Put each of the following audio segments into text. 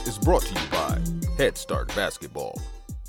is brought to you by Head Start Basketball.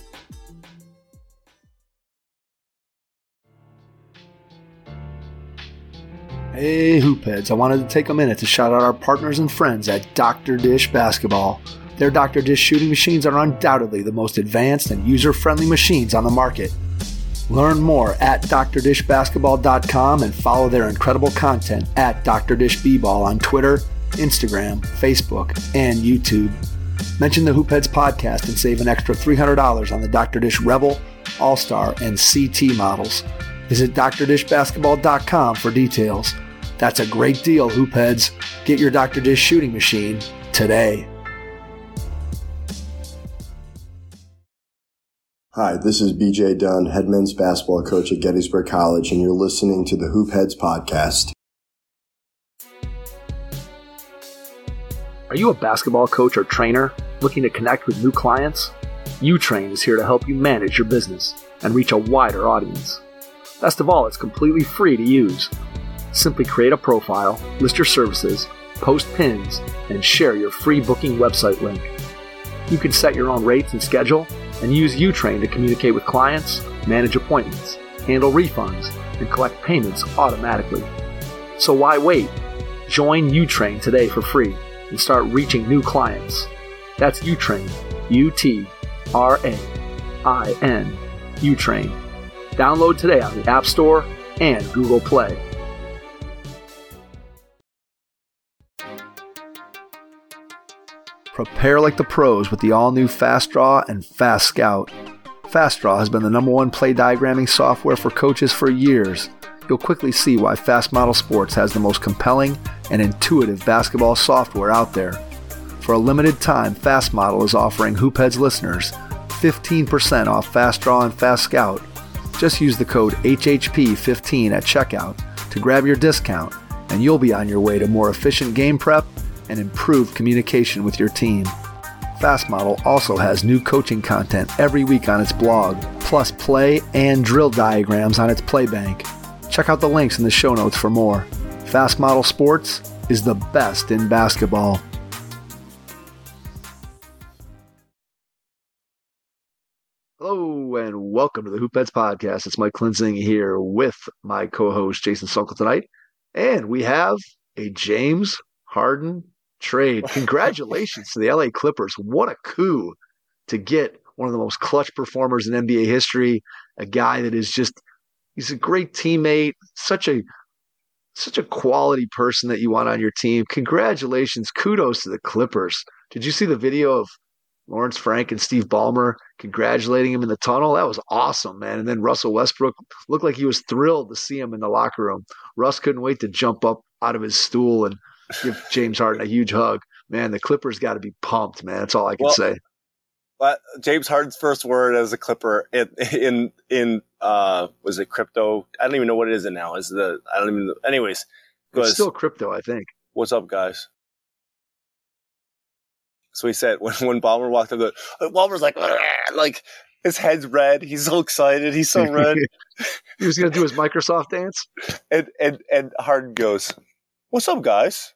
Hey Hoopheads, I wanted to take a minute to shout out our partners and friends at Dr. Dish Basketball. Their Dr. Dish shooting machines are undoubtedly the most advanced and user-friendly machines on the market. Learn more at drdishbasketball.com and follow their incredible content at Dr. Dish B-Ball on Twitter, Instagram, Facebook, and YouTube. Mention the Hoopheads podcast and save an extra $300 on the Dr. Dish Rebel, All-Star, and CT models. Visit drdishbasketball.com for details. That's a great deal, Hoopheads. Get your Dr. Dish shooting machine today. Hi, this is BJ Dunn, head men's basketball coach at Gettysburg College, and you're listening to the Hoopheads podcast. Are you a basketball coach or trainer looking to connect with new clients? UTrain is here to help you manage your business and reach a wider audience. Best of all, it's completely free to use. Simply create a profile, list your services, post pins, and share your free booking website link. You can set your own rates and schedule and use UTrain to communicate with clients, manage appointments, handle refunds, and collect payments automatically. So why wait? Join UTrain today for free and start reaching new clients. That's UTrain, UTRAIN, UTrain. Download today on the App Store and Google Play. Prepare like the pros with the all-new FastDraw and FastScout. FastDraw has been the #1 play diagramming software for coaches for years. You'll quickly see why Fast Model Sports has the most compelling and intuitive basketball software out there. For a limited time, Fast Model is offering Hoopheads listeners 15% off FastDraw and FastScout. Just use the code HHP15 at checkout to grab your discount, and you'll be on your way to more efficient game prep and improved communication with your team. FastModel also has new coaching content every week on its blog, plus play and drill diagrams on its Playbank. Check out the links in the show notes for more. FastModel Sports is the best in basketball. Hello and welcome to the Hoopheads podcast. It's Mike Klinzing here with my co-host Jason Sunkel tonight, and we have a James Harden trade. Congratulations to the LA Clippers. What a coup to get one of the most clutch performers in NBA history, a guy that is just, he's a great teammate, such a quality person that you want on your team. Congratulations. Kudos to the Clippers. Did you see the video of Lawrence Frank and Steve Ballmer congratulating him in the tunnel? That was awesome, man. And then Russell Westbrook looked like he was thrilled to see him in the locker room. Russ couldn't wait to jump up out of his stool and give James Harden a huge hug. Man, the Clippers got to be pumped, man. That's all I can say. James Harden's first word as a Clipper in was it crypto? I don't even know what it is now. Anyways. It's still crypto, I think. What's up, guys? So he said when Ballmer walked up, Ballmer's like his head's red. He's so excited. He's so red. He was going to do his Microsoft dance. And Harden goes, "What's up, guys?"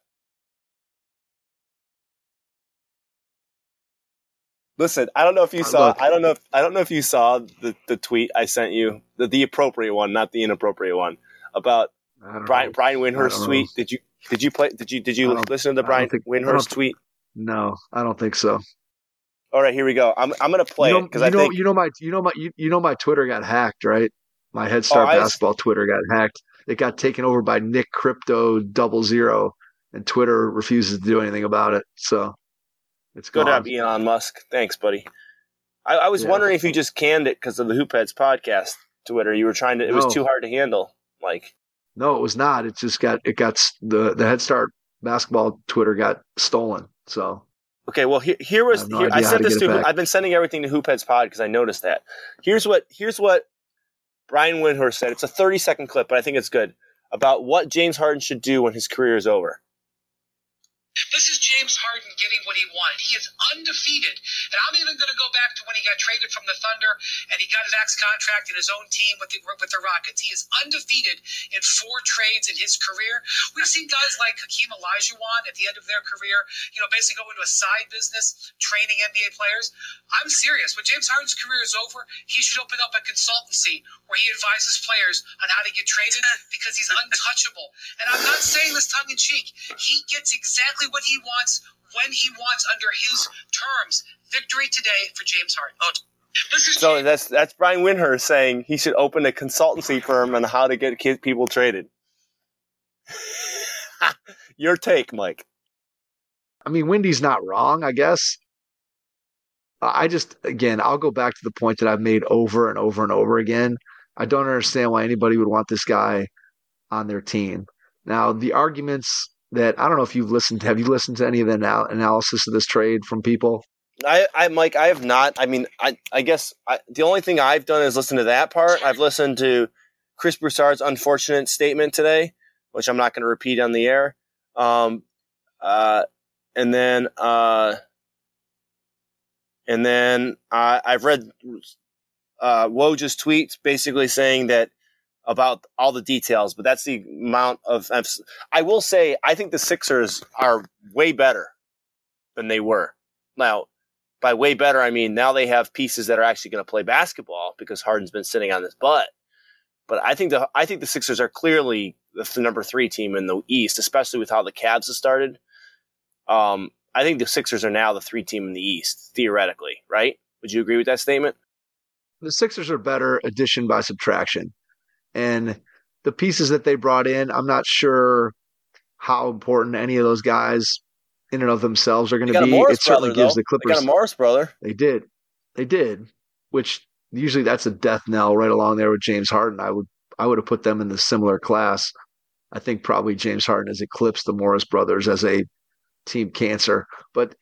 Listen, I don't know if you saw. I don't know if you saw the tweet I sent you, the appropriate one, not the inappropriate one, about Brian Windhorst's tweet. Did you listen to the Brian Windhorst tweet? No, I don't think so. All right, here we go. I'm going to play it because I think my Twitter got hacked, right? My Head Start Basketball Twitter got hacked. It got taken over by Nick Crypto 00, and Twitter refuses to do anything about it. So it's good gone. to have Elon Musk. Thanks, buddy. I was wondering if you just canned it because of the Hoopheads podcast Twitter. You were trying to. It was too hard to handle. No, it was not. It just got the Head Start Basketball Twitter got stolen. So okay, well I sent this to. I've been sending everything to Hoopheads Pod because I noticed that. Here's what Brian Windhorst said. It's a 30-second clip, but I think it's good about what James Harden should do when his career is over. This is James Harden getting what he wanted. He is undefeated. And I'm even going to go back to when he got traded from the Thunder and he got his max contract in his own team with the Rockets. He is undefeated in 4 trades in his career. We've seen guys like Hakeem Olajuwon at the end of their career, basically go into a side business training NBA players. I'm serious. When James Harden's career is over, he should open up a consultancy where he advises players on how to get traded because he's untouchable. And I'm not saying this tongue in cheek. He gets exactly what he wants when he wants under his terms. Victory today for James Harden. So that's Brian Windhorst saying he should open a consultancy firm on how to get people traded. Your take, Mike. I mean, Wendy's not wrong, I guess. I'll go back to the point that I've made over and over and over again. I don't understand why anybody would want this guy on their team. Now, the arguments that I don't know if have you listened to any of the analysis of this trade from people? Mike, I have not. I mean, I guess the only thing I've done is listen to that part. I've listened to Chris Broussard's unfortunate statement today, which I'm not going to repeat on the air. And then I've read Woj's tweets basically saying that about all the details, but that's the amount of emphasis. I will say, I think the Sixers are way better than they were. Now, by way better, I mean now they have pieces that are actually going to play basketball because Harden's been sitting on his butt. But I think the Sixers are clearly the number 3 team in the East, especially with how the Cavs have started. I think the Sixers are now the 3 team in the East, theoretically, right? Would you agree with that statement? The Sixers are better addition by subtraction. And the pieces that they brought in, I'm not sure how important any of those guys in and of themselves are going to be. It certainly gives the Clippers. They got a Morris brother. They did, which usually that's a death knell right along there with James Harden. I would have put them in the similar class. I think probably James Harden has eclipsed the Morris brothers as a team cancer. But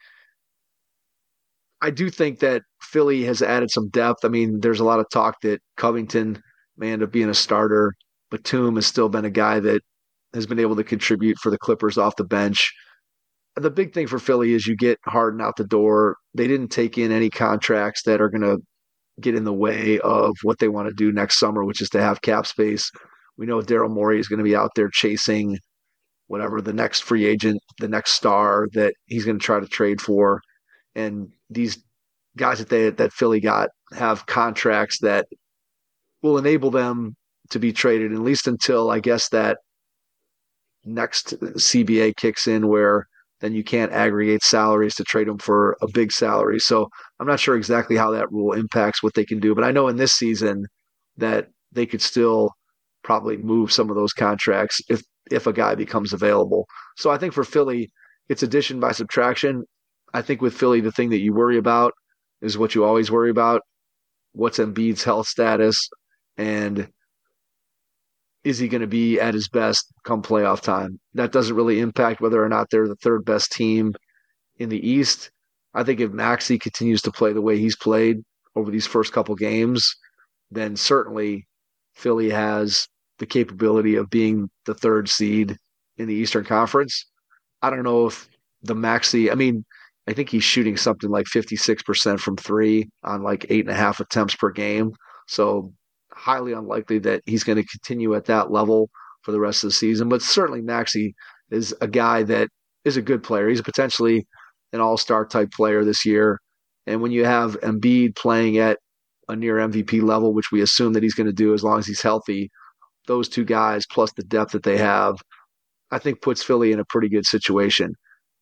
I do think that Philly has added some depth. I mean, there's a lot of talk that Covington may end up being a starter. Batum has still been a guy that has been able to contribute for the Clippers off the bench. The big thing for Philly is you get Harden out the door. They didn't take in any contracts that are going to get in the way of what they want to do next summer, which is to have cap space. We know Daryl Morey is going to be out there chasing whatever the next free agent, the next star that he's going to try to trade for. And these guys that Philly got have contracts that will enable them to be traded, at least until I guess that next CBA kicks in, where then you can't aggregate salaries to trade them for a big salary. So I'm not sure exactly how that rule impacts what they can do, but I know in this season that they could still probably move some of those contracts if a guy becomes available. So I think for Philly, it's addition by subtraction. I think with Philly, the thing that you worry about is what you always worry about. What's Embiid's health status? And is he going to be at his best come playoff time? That doesn't really impact whether or not they're the 3rd best team in the East. I think if Maxey continues to play the way he's played over these first couple games, then certainly Philly has the capability of being the 3rd seed in the Eastern Conference. I don't know if the Maxey, I think he's shooting something like 56% from 3 on like 8.5 attempts per game. So highly unlikely that he's going to continue at that level for the rest of the season. But certainly Maxey is a guy that is a good player. He's potentially an all-star type player this year. And when you have Embiid playing at a near MVP level, which we assume that he's going to do as long as he's healthy, those 2 guys plus the depth that they have, I think puts Philly in a pretty good situation.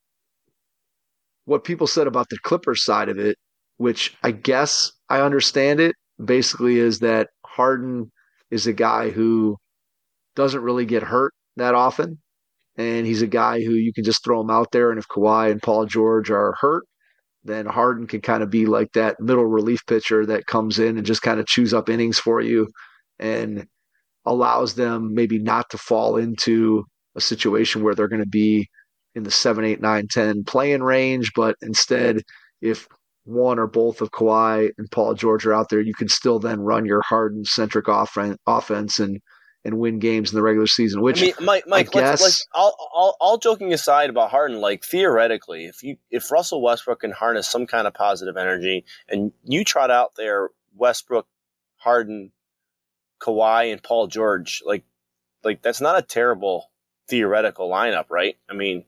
What people said about the Clippers side of it, which I guess I understand it, basically is that Harden is a guy who doesn't really get hurt that often. And he's a guy who you can just throw him out there. And if Kawhi and Paul George are hurt, then Harden can kind of be like that middle relief pitcher that comes in and just kind of chews up innings for you and allows them maybe not to fall into a situation where they're going to be in the 7, 8, 9, 10 play-in range. But instead, if one or both of Kawhi and Paul George are out there, you can still then run your Harden-centric offense and and win games in the regular season. Which Mike, I guess, all joking aside about Harden, like theoretically, if Russell Westbrook can harness some kind of positive energy, and you trot out there Westbrook, Harden, Kawhi, and Paul George, like that's not a terrible theoretical lineup, right? I mean,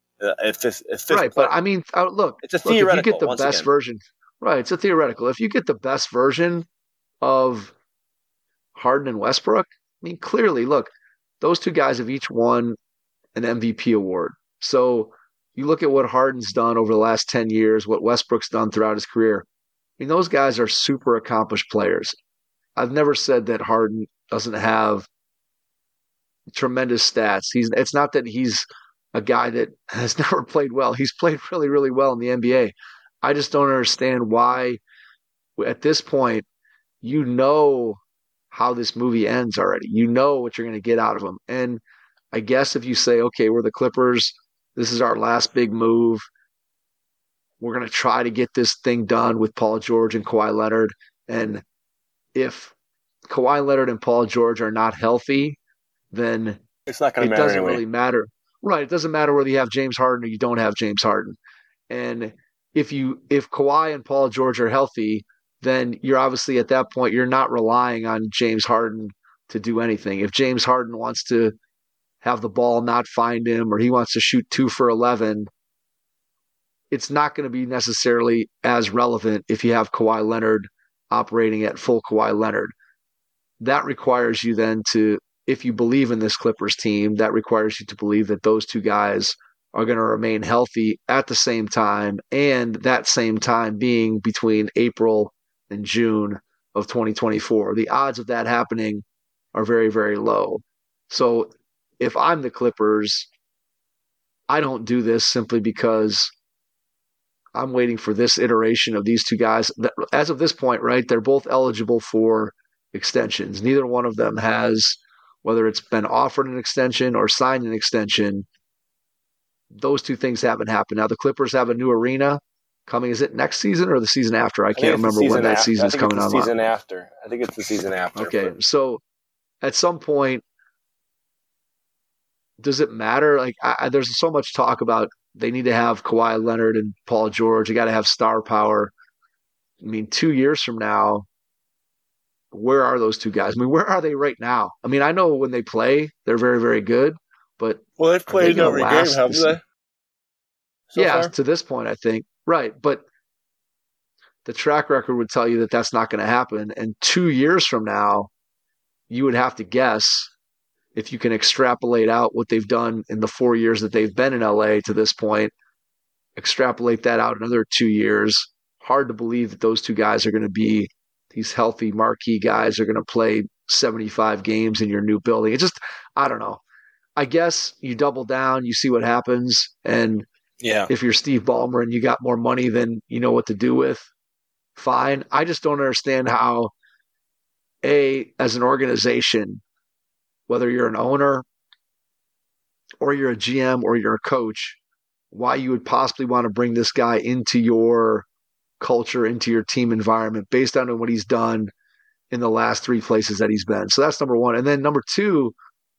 right, but I mean, look, it's a theoretical. If you get the best version, right? It's a theoretical. If you get the best version of Harden and Westbrook, I mean, clearly, look, those two guys have each won an MVP award. So you look at what Harden's done over the last 10 years, what Westbrook's done throughout his career. I mean, those guys are super accomplished players. I've never said that Harden doesn't have tremendous stats. It's not that he's a guy that has never played well. He's played really, really well in the NBA. I just don't understand why, at this point, you know how this movie ends already. You know what you're going to get out of him. And I guess if you say, okay, we're the Clippers, this is our last big move. We're going to try to get this thing done with Paul George and Kawhi Leonard. And if Kawhi Leonard and Paul George are not healthy, then it's not going to matter. It doesn't really matter. Right. It doesn't matter whether you have James Harden or you don't have James Harden. And if Kawhi and Paul George are healthy, then you're obviously at that point, you're not relying on James Harden to do anything. If James Harden wants to have the ball not find him, or he wants to shoot 2 for 11, it's not going to be necessarily as relevant if you have Kawhi Leonard operating at full Kawhi Leonard. That requires you then to, if you believe in this Clippers team, that requires you to believe that those two guys are going to remain healthy at the same time, and that same time being between April and June of 2024. The odds of that happening are very, very low. So if I'm the Clippers, I don't do this simply because I'm waiting for this iteration of these two guys. As of this point, right, they're both eligible for extensions. Neither one of them has, whether it's been offered an extension or signed an extension, those two things haven't happened. Now, the Clippers have a new arena coming. Is it next season or the season after? I can't remember when that season's coming on. Season after. I think it's the season after. Okay, so at some point, does it matter? Like, there's so much talk about they need to have Kawhi Leonard and Paul George. You got to have star power. I mean, 2 years from now, where are those two guys? I mean, where are they right now? I mean, I know when they play, they're very, very good. But they've played every game, haven't they? Yeah, to this point, I think. Right, but the track record would tell you that that's not going to happen. And 2 years from now, you would have to guess, if you can extrapolate out what they've done in the 4 years that they've been in LA to this point, extrapolate that out another 2 years. Hard to believe that those two guys are going to be these healthy marquee guys are going to play 75 games in your new building. It just, I don't know. I guess you double down, you see what happens, and if you're Steve Ballmer and you got more money than you know what to do with, fine. I just don't understand how, as an organization, whether you're an owner or you're a GM or you're a coach, why you would possibly want to bring this guy into your culture, into your team environment based on what he's done in the last 3 places that he's been. So that's number one. And then number two,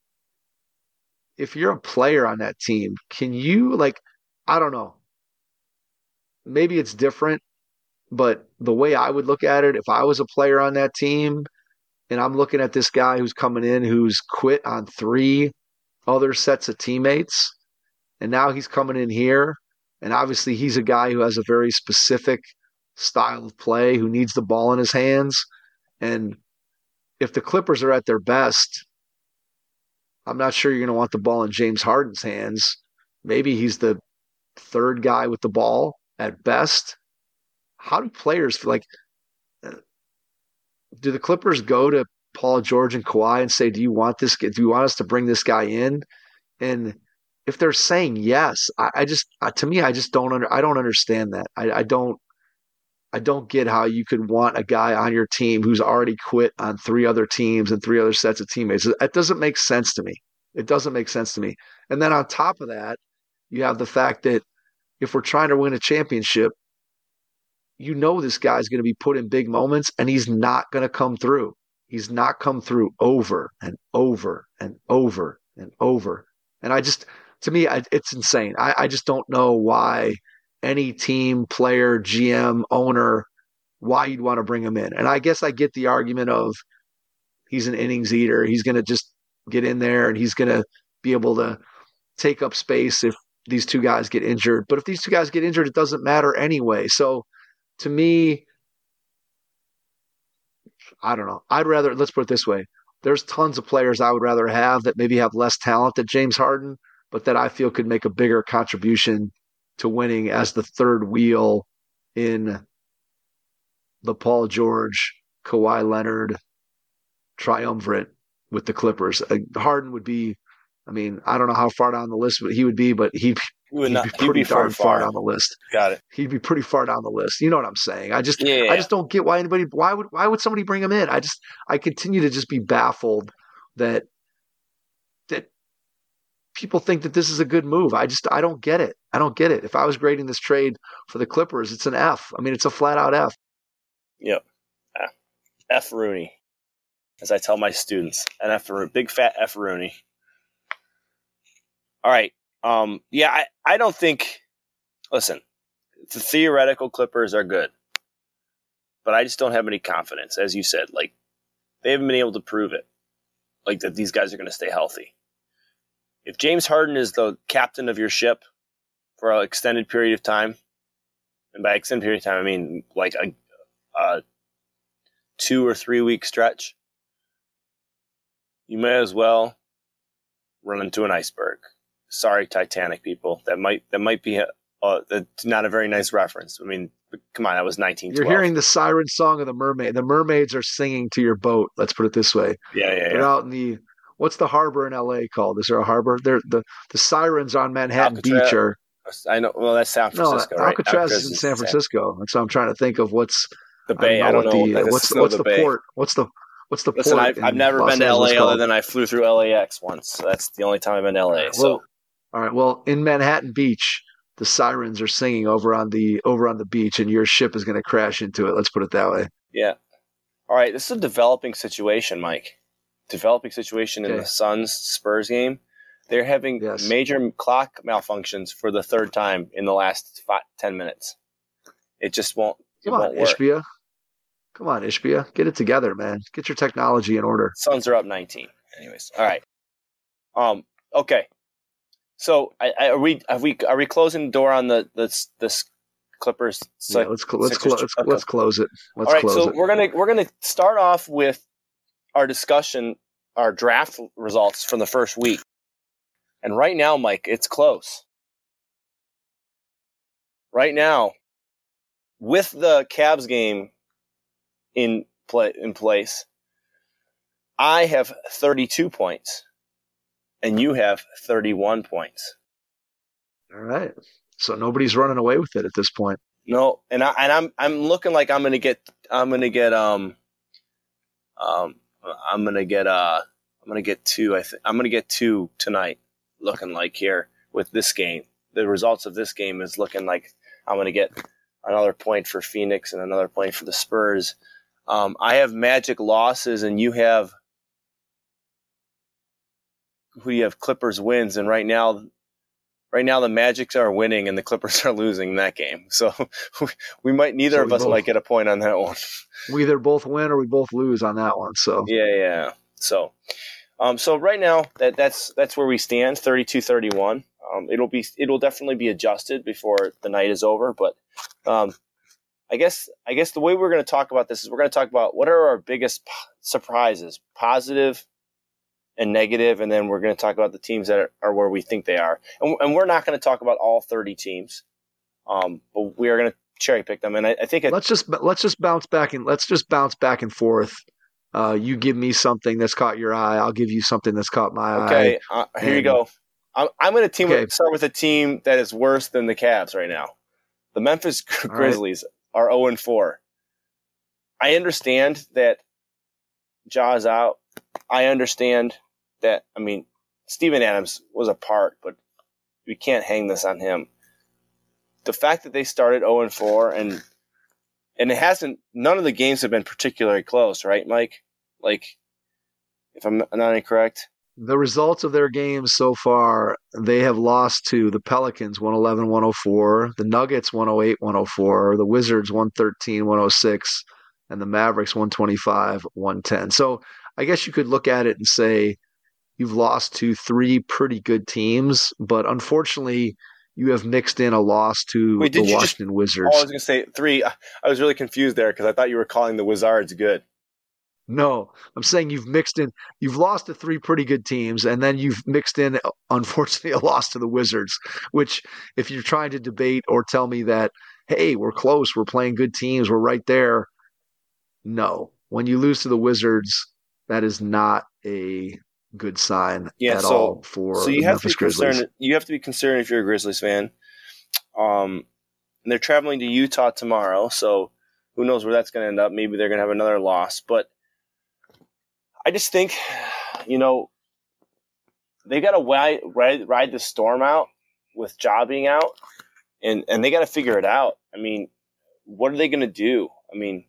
if you're a player on that team, can you, I don't know, maybe it's different, but the way I would look at it, if I was a player on that team and I'm looking at this guy who's coming in, who's quit on 3 other sets of teammates, and now he's coming in here, and obviously he's a guy who has a very specific style of play, who needs the ball in his hands. And if the Clippers are at their best, I'm not sure you're going to want the ball in James Harden's hands. Maybe he's the 3rd guy with the ball at best. How do players feel like? Do the Clippers go to Paul George and Kawhi and say, do you want this? Do you want us to bring this guy in? And if they're saying yes, I don't understand that. I don't get how you could want a guy on your team who's already quit on 3 other teams and 3 other sets of teammates. It doesn't make sense to me. It doesn't make sense to me. And then on top of that, you have the fact that if we're trying to win a championship, you know this guy's going to be put in big moments and he's not going to come through. he's not come through over and over and over and over. And to me, it's insane. I just don't know why any team, player, GM, owner, why you'd want to bring him in. And I guess I get the argument of he's an innings eater. He's going to just get in there and he's going to be able to take up space if these two guys get injured. But if these two guys get injured, it doesn't matter anyway. So to me, I don't know. Let's put it this way. There's tons of players I would rather have that maybe have less talent than James Harden, but that I feel could make a bigger contribution to winning as the third wheel in the Paul George, Kawhi Leonard triumvirate with the Clippers. Harden would be, I mean, I don't know how far down the list he would be, but he'd be pretty darn far down the list. Got it. He'd be pretty far down the list. You know what I'm saying? I just don't get why would somebody bring him in? I continue to just be baffled that people think that this is a good move. I don't get it. I don't get it. If I was grading this trade for the Clippers, it's an F. I mean, it's a flat out F. Yep. F Rooney, as I tell my students, an F Rooney, big fat F Rooney. All right. I don't think. Listen, the theoretical Clippers are good, but I just don't have any confidence, as you said. Like, they haven't been able to prove it, like that these guys are going to stay healthy. If James Harden is the captain of your ship for an extended period of time, and by extended period of time I mean like a 2 or 3 week stretch, you may as well run into an iceberg. Sorry, Titanic people. That might be not a very nice reference. I mean, come on, that was 1912. You're hearing the siren song of the mermaid. The mermaids are singing to your boat. Let's put it this way. Yeah. Out in the what's the harbor in LA called? Is there a harbor? The sirens on Manhattan Alcatraz. Beach are. I know. Well, that's San Francisco. No, right? Alcatraz is in San Francisco. And so I'm trying to think of what's the bay. I don't know. What's the port? What's the Listen, port? I've never been to LA other than I flew through LAX once. So that's the only time I've been to LA. All right. Well, in Manhattan Beach, the sirens are singing over on the beach, and your ship is going to crash into it. Let's put it that way. Yeah. All right. This is a developing situation, Mike. Developing situation in the Suns-Spurs game. They're having major clock malfunctions for the third time in the last 10 minutes. It just won't. Come on, Ishbia. Get it together, man. Get your technology in order. Suns are up 19. Anyways, all right. Okay. So, are we closing the door on this Clippers? Yeah, let's close it. All right. So we're gonna start off with our discussion, our draft results from the first week. And right now, Mike, it's close. Right now, with the Cavs game in place, I have 32 points, and you have 31 points. All right. So nobody's running away with it at this point. No, and I'm looking like I'm gonna get 2. I think I'm gonna get 2 tonight. Looking like here with this game, the results of this game is looking like I'm gonna get another point for Phoenix and another point for the Spurs. I have Magic losses, and you have Clippers wins, and right now the Magics are winning and the Clippers are losing that game. So neither of us might get a point on that one. We either both win or we both lose on that one. So yeah. So right now that's where we stand, 32-31. It'll definitely be adjusted before the night is over, but I guess the way we're going to talk about this is we're going to talk about what are our biggest surprises, positive and negative, and then we're going to talk about the teams that are where we think they are. And we're not going to talk about all 30 teams, but we are going to cherry pick them. And I think let's just bounce back and forth. You give me something that's caught your eye. I'll give you something that's caught my eye. Okay, here you go. I'm going to start with a team that is worse than the Cavs right now. The Memphis Grizzlies are 0-4. I understand that Ja's out. I understand that, Steven Adams was a part, but we can't hang this on him. The fact that they started 0-4 and it hasn't, none of the games have been particularly close, right, Mike? Like, if I'm not incorrect. The results of their games so far, they have lost to the Pelicans 111-104, the Nuggets 108-104, the Wizards 113-106, and the Mavericks 125-110. So I guess you could look at it and say you've lost to three pretty good teams, but unfortunately you have mixed in a loss to the Washington Wizards. I was going to say three. I was really confused there because I thought you were calling the Wizards good. No, I'm saying you've lost to three pretty good teams, and then you've mixed in, unfortunately, a loss to the Wizards, which if you're trying to debate or tell me that, hey, we're close, we're playing good teams, we're right there. No, when you lose to the Wizards, that is not a good sign at all for the Memphis Grizzlies. You have to be concerned if you're a Grizzlies fan. And they're traveling to Utah tomorrow, so who knows where that's going to end up. Maybe they're going to have another loss, but I just think, they got to ride the storm out with Ja being out, and they got to figure it out. I mean, what are they going to do? I mean,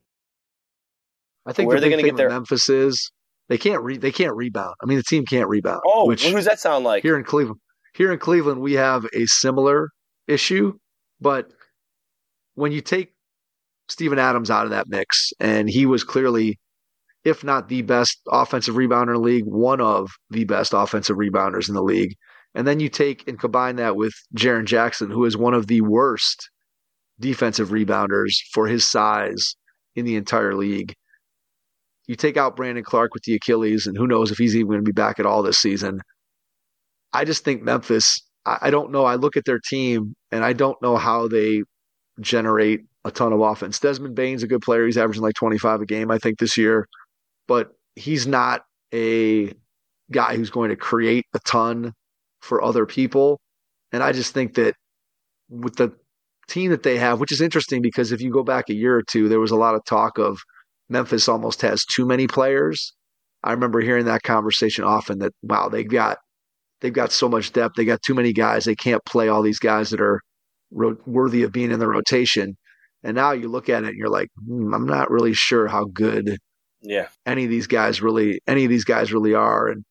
I think where are they going to get their Memphis is they can't rebound. I mean, the team can't rebound. Oh, what does that sound like? Here in Cleveland, we have a similar issue, but when you take Steven Adams out of that mix, and he was clearly, if not the best offensive rebounder in the league, one of the best offensive rebounders in the league. And then you take and combine that with Jaren Jackson, who is one of the worst defensive rebounders for his size in the entire league. You take out Brandon Clark with the Achilles, and who knows if he's even going to be back at all this season. I just think Memphis, I don't know. I look at their team, and I don't know how they generate a ton of offense. Desmond Bane's a good player. He's averaging like 25 a game, I think, this year. But he's not a guy who's going to create a ton for other people. And I just think that with the team that they have, which is interesting because if you go back a year or two, there was a lot of talk of Memphis almost has too many players. I remember hearing that conversation often that, wow, they've got so much depth. They got too many guys. They can't play all these guys that are worthy of being in the rotation. And now you look at it and you're like, I'm not really sure how good any of these guys really are. And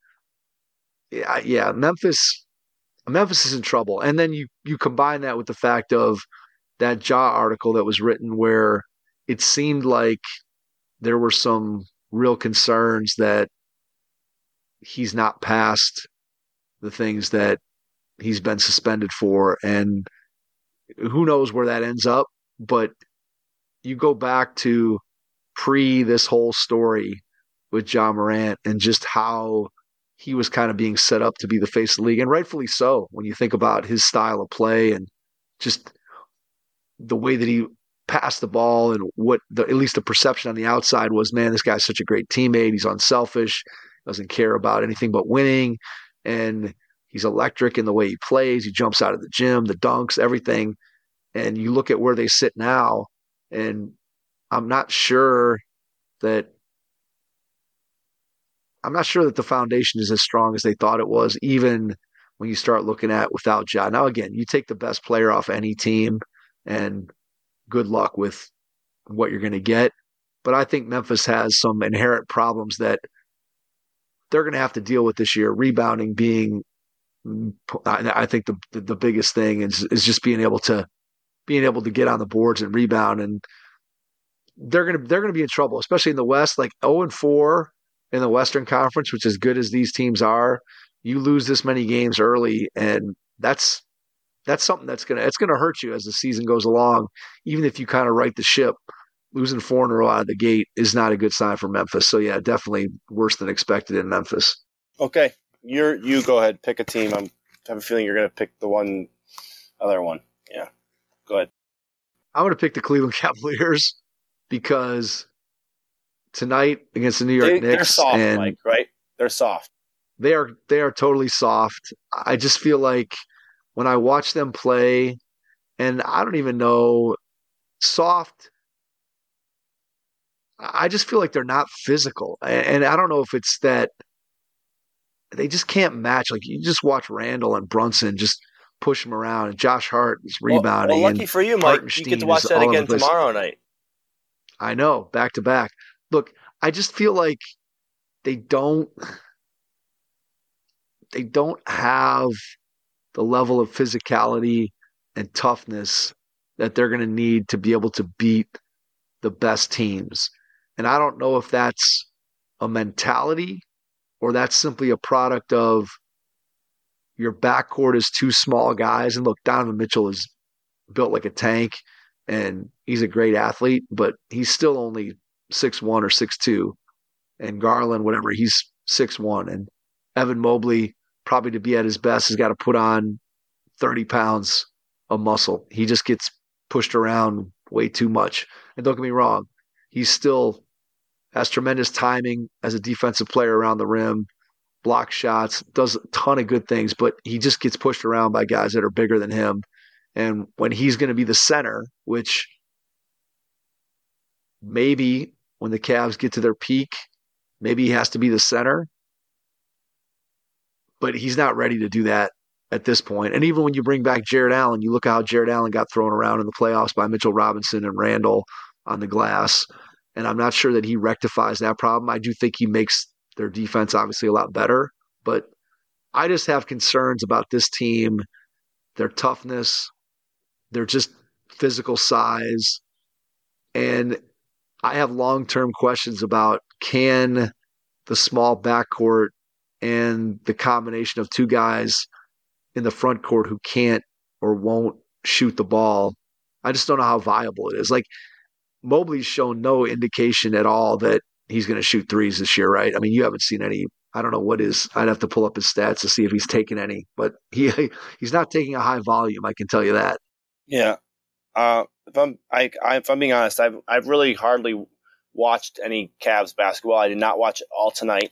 yeah, Memphis is in trouble. And then you combine that with the fact of that Ja article that was written where it seemed like there were some real concerns that he's not past the things that he's been suspended for. And who knows where that ends up, but you go back to this whole story with Ja Morant and just how he was kind of being set up to be the face of the league, and rightfully so when you think about his style of play and just the way that he passed the ball and what at least the perception on the outside was, man, this guy's such a great teammate. He's unselfish, doesn't care about anything but winning, and he's electric in the way he plays. He jumps out of the gym, the dunks, everything. And you look at where they sit now, and I'm not sure that the foundation is as strong as they thought it was, even when you start looking at without Ja. Now, again, you take the best player off any team, and good luck with what you're going to get. But I think Memphis has some inherent problems that they're going to have to deal with this year. Rebounding being, I think the biggest thing is just being able to get on the boards and rebound, and they're gonna be in trouble, especially in the West. Like 0-4 in the Western Conference, which as good as these teams are, you lose this many games early, and that's something that's gonna hurt you as the season goes along. Even if you kind of right the ship, losing 4 in a row out of the gate is not a good sign for Memphis. So yeah, definitely worse than expected in Memphis. Okay, you go ahead, pick a team. I have a feeling you're gonna pick the other one. Yeah, go ahead. I'm gonna pick the Cleveland Cavaliers because tonight against the New York Knicks, they're soft, Mike, right? They're soft. They are totally soft. I just feel like when I watch them play, and I don't even know, soft, I just feel like they're not physical. And I don't know if it's that they just can't match. Like you just watch Randall and Brunson just push them around, and Josh Hart is rebounding. Well, lucky for you, Mike, you get to watch that again tomorrow night. I know, back to back. Look, I just feel like they don't have the level of physicality and toughness that they're going to need to be able to beat the best teams. And I don't know if that's a mentality or that's simply a product of your backcourt is two small guys. And look, Donovan Mitchell is built like a tank and he's a great athlete, but he's still only 6'1" or 6'2". And Garland, whatever, he's 6'1". And Evan Mobley, probably to be at his best, has got to put on 30 pounds of muscle. He just gets pushed around way too much. And don't get me wrong, he still has tremendous timing as a defensive player around the rim, blocks shots, does a ton of good things, but he just gets pushed around by guys that are bigger than him. And when he's going to be the center, which maybe when the Cavs get to their peak, maybe he has to be the center, but he's not ready to do that at this point. And even when you bring back Jared Allen, you look at how Jared Allen got thrown around in the playoffs by Mitchell Robinson and Randall on the glass. And I'm not sure that he rectifies that problem. I do think he makes their defense obviously a lot better, but I just have concerns about this team, their toughness, their just physical size. And I have long-term questions about can the small backcourt and the combination of two guys in the front court who can't or won't shoot the ball, I just don't know how viable it is. Like, Mobley's shown no indication at all that he's going to shoot threes this year, right? I mean, you haven't seen any. I don't know what is. I'd have to pull up his stats to see if he's taken any, but he's not taking a high volume. I can tell you that. Yeah. If I'm being honest, I've really hardly watched any Cavs basketball. I did not watch it all tonight.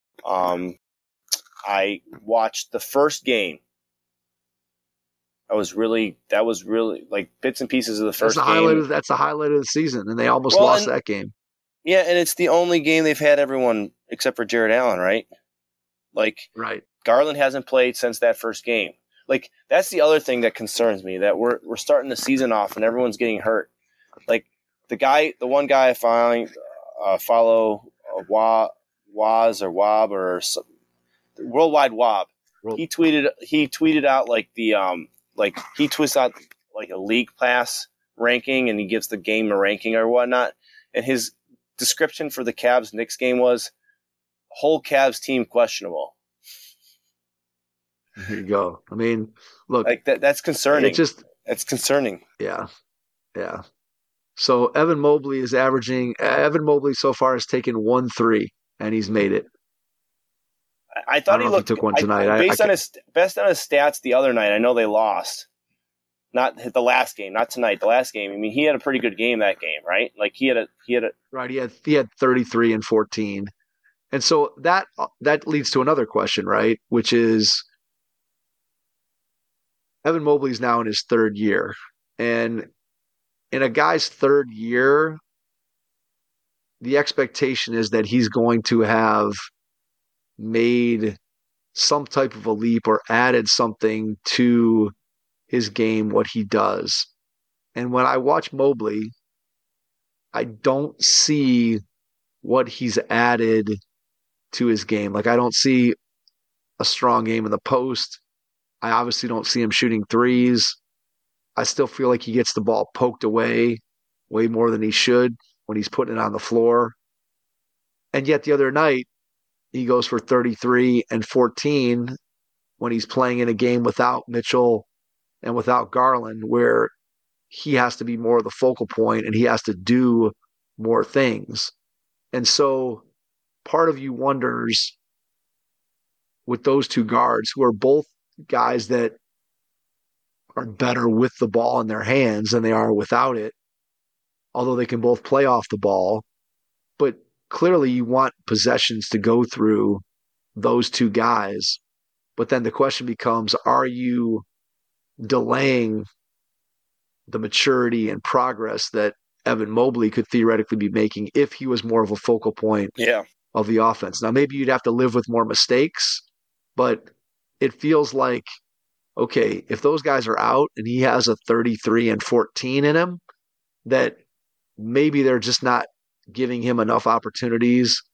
I watched the first game. That was really like bits and pieces of the first game. That's the highlight of the season, and they almost lost that game. Yeah, and it's the only game they've had everyone except for Jared Allen, right? Like, right. Garland hasn't played since that first game. Like, that's the other thing that concerns me, that we're starting the season off and everyone's getting hurt. Like, the one guy I follow, Waz or Wob or Worldwide Wob. He tweeted out like the he twists out like a league pass ranking and he gives the game a ranking or whatnot. And his description for the Cavs-Knicks game was whole Cavs team questionable. There you go. I mean, look, like that's concerning. It's concerning. Yeah. Yeah. So Evan Mobley so far has taken 1 3 and he's made it. I thought he looked. He took one tonight. Based on his stats the other night, I know they lost. Not the last game, not tonight. The last game. I mean, he had a pretty good game that game, right? Like he had a right. He had 33 and 14, and so that leads to another question, right? Which is Evan Mobley's now in his third year, and in a guy's third year, the expectation is that he's going to have made some type of a leap or added something to his game, what he does. And when I watch Mobley, I don't see what he's added to his game. Like, I don't see a strong game in the post. I obviously don't see him shooting threes. I still feel like he gets the ball poked away way more than he should when he's putting it on the floor. And yet the other night, he goes for 33 and 14 when he's playing in a game without Mitchell and without Garland, where he has to be more of the focal point and he has to do more things. And so part of you wonders with those two guards, who are both guys that are better with the ball in their hands than they are without it, although they can both play off the ball, but clearly you want possessions to go through those two guys. But then the question becomes, are you delaying the maturity and progress that Evan Mobley could theoretically be making if he was more of a focal point of the offense? Now, maybe you'd have to live with more mistakes, but it feels like, okay, if those guys are out and he has a 33 and 14 in him, that maybe they're just not giving him enough opportunities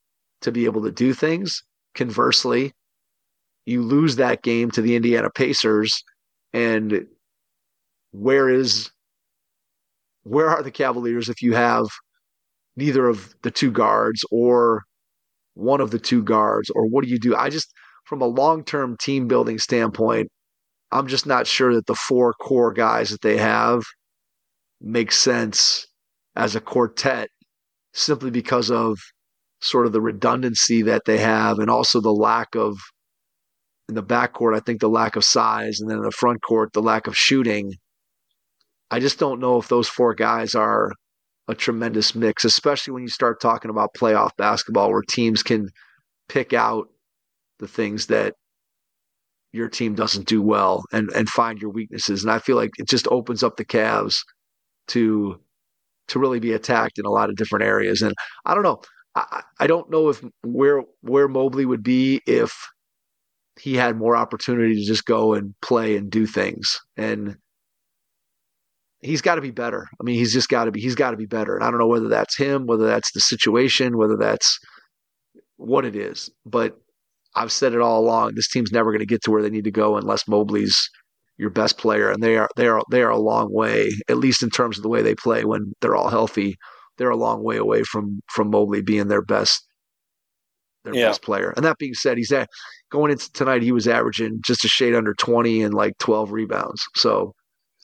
to be able to do things. Conversely, you lose that game to the Indiana Pacers, and where are the Cavaliers if you have neither of the two guards or one of the two guards, or what do you do? From a long-term team building standpoint, I'm just not sure that the four core guys that they have make sense as a quartet, simply because of sort of the redundancy that they have, and also the lack of, in the backcourt, I think the lack of size, and then in the front court, the lack of shooting. I just don't know if those four guys are a tremendous mix, especially when you start talking about playoff basketball, where teams can pick out the things that your team doesn't do well and find your weaknesses. And I feel like it just opens up the Cavs to really be attacked in a lot of different areas. And I don't know. I don't know if where Mobley would be if he had more opportunity to just go and play and do things. And he's got to be better. I mean, he's got to be better. And I don't know whether that's him, whether that's the situation, whether that's what it is. But I've said it all along. This team's never going to get to where they need to go unless Mobley's your best player, and they are a long way, at least in terms of the way they play when they're all healthy. They're a long way away from Mobley being their best player. And that being said, going into tonight, he was averaging just a shade under 20 and like 12 rebounds. So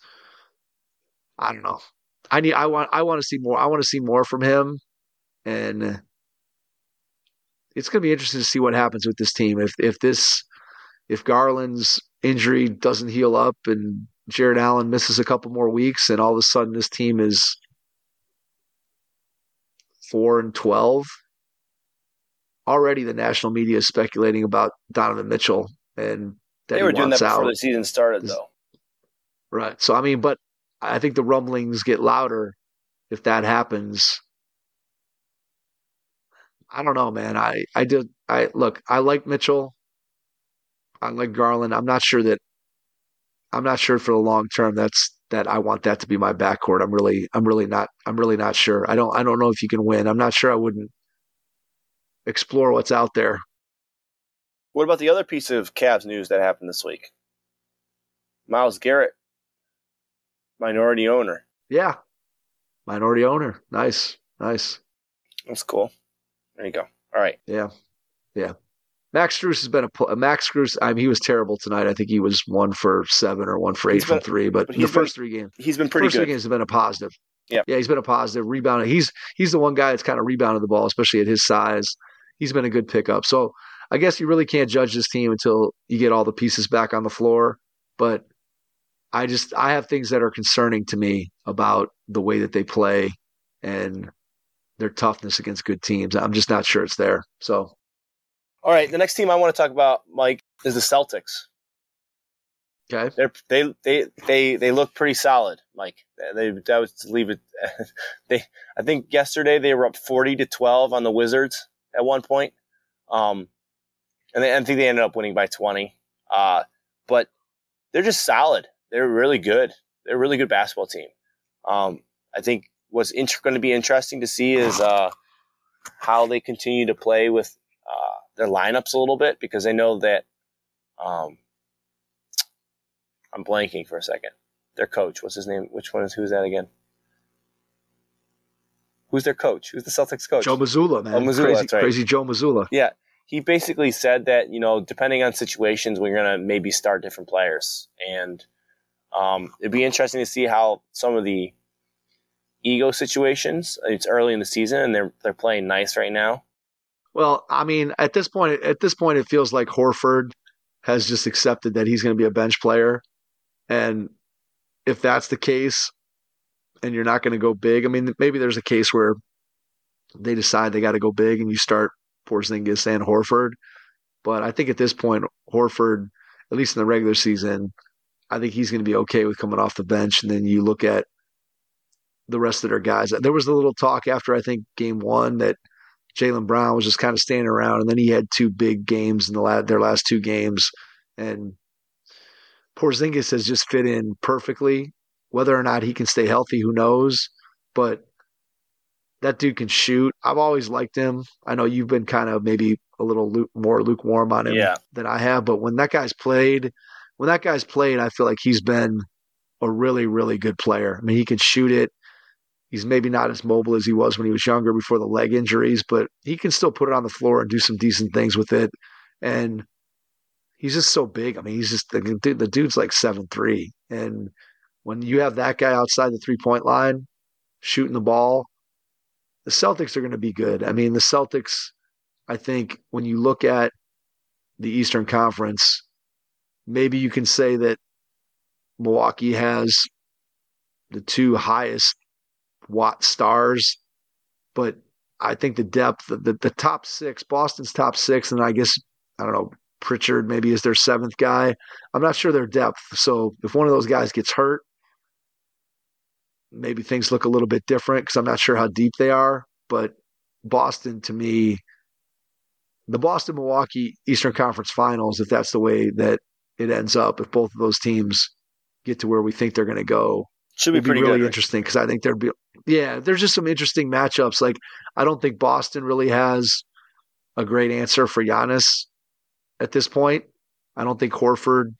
I don't know. I want to see more. I want to see more from him, and it's going to be interesting to see what happens with this team. If Garland's injury doesn't heal up and Jared Allen misses a couple more weeks, and all of a sudden this team is 4-12. Already the national media is speculating about Donovan Mitchell, and that they were doing that before out. The season started, though. Right. So, I mean, but I think the rumblings get louder if that happens. I don't know, man. I like Mitchell. I like Garland. I'm not sure for the long term that I want that to be my backcourt. I'm really not sure. I don't know if you can win. I'm not sure I wouldn't explore what's out there. What about the other piece of Cavs news that happened this week? Myles Garrett, minority owner. Yeah. Minority owner. Nice. That's cool. There you go. All right. Yeah. Max Strus has been he was terrible tonight. I think he was 1 for 7 or 1 for 8 from 3. But in the first 3 games, he's been pretty good. First 3 games have been a positive. Yeah, he's been a positive rebounder. He's the one guy that's kind of rebounded the ball, especially at his size. He's been a good pickup. So I guess you really can't judge this team until you get all the pieces back on the floor. But I have things that are concerning to me about the way that they play and their toughness against good teams. I'm just not sure it's there. So. All right, the next team I want to talk about, Mike, is the Celtics. Okay. They look pretty solid, Mike. I would leave it. I think yesterday they were up 40-12 on the Wizards at one point, and I think they ended up winning by 20. But they're just solid. They're really good. They're a really good basketball team. I think what's going to be interesting to see is how they continue to play with their lineups a little bit, because I know that I'm blanking for a second. Their coach, what's his name? Who's that again? Who's their coach? Who's the Celtics coach? Joe Mazzulla, man. Oh, Mazzulla, that's right. Crazy Joe Mazzulla. Yeah. He basically said that, depending on situations, we're going to maybe start different players. And it'd be interesting to see how some of the ego situations, it's early in the season and they're playing nice right now. Well, I mean, at this point, it feels like Horford has just accepted that he's going to be a bench player. And if that's the case and you're not going to go big, I mean, maybe there's a case where they decide they got to go big and you start Porzingis and Horford. But I think at this point, Horford, at least in the regular season, I think he's going to be okay with coming off the bench. And then you look at the rest of their guys. There was a little talk after, I think, game 1 that Jaylen Brown was just kind of standing around, and then he had 2 big games in their last 2 games. And Porzingis has just fit in perfectly. Whether or not he can stay healthy, who knows? But that dude can shoot. I've always liked him. I know you've been kind of maybe a little more lukewarm on him than I have, but when that guy's played, I feel like he's been a really, really good player. I mean, he can shoot it. He's maybe not as mobile as he was when he was younger before the leg injuries, but he can still put it on the floor and do some decent things with it. And he's just so big. I mean, he's just the dude's like 7'3". And when you have that guy outside the 3-point line shooting the ball, the Celtics are going to be good. I mean, the Celtics, I think when you look at the Eastern Conference, maybe you can say that Milwaukee has the 2 highest watt stars, but I think the depth, the top 6, Boston's top 6, and I guess, I don't know, Pritchard maybe is their 7th guy. I'm not sure their depth. So if one of those guys gets hurt, maybe things look a little bit different because I'm not sure how deep they are. But Boston, to me, the Boston-Milwaukee Eastern Conference Finals, if that's the way that it ends up, if both of those teams get to where we think they're going to go, should be pretty really good, interesting because I think there's just some interesting matchups. Like, I don't think Boston really has a great answer for Giannis at this point. I don't think Horford,